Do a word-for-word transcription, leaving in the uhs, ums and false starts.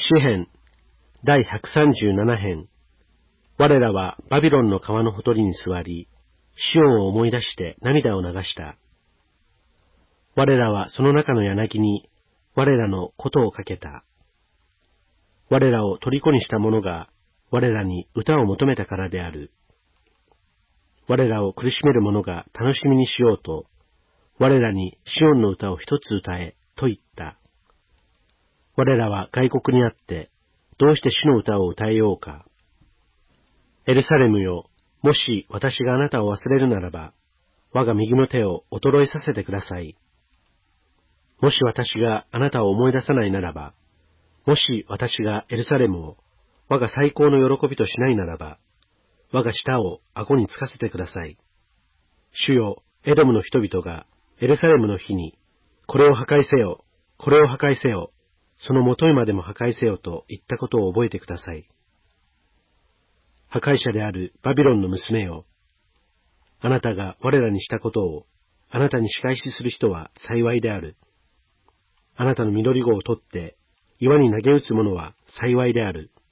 詩編だいひゃくさんじゅうなな編。我らはバビロンの川のほとりに座り、シオンを思い出して涙を流した。我らはその中の柳に我らのことをかけた。我らを虜にした者が我らに歌を求めたからである。我らを苦しめる者が楽しみにしようと、我らにシオンの歌を一つ歌えと言った。我らは外国にあって、どうして主の歌を歌えようか。エルサレムよ、もし私があなたを忘れるならば、我が右の手を衰えさせてください。もし私があなたを思い出さないならば、もし私がエルサレムを我が最高の喜びとしないならば、我が舌を顎につかせてください。主よ、エドムの人々がエルサレムの日に、これを破壊せよ、これを破壊せよ、その元へまでも破壊せよと言ったことを覚えてください。破壊者であるバビロンの娘よ、あなたが我らにしたことをあなたに仕返しする人は幸いである。あなたの緑子を取って岩に投げ打つ者は幸いである。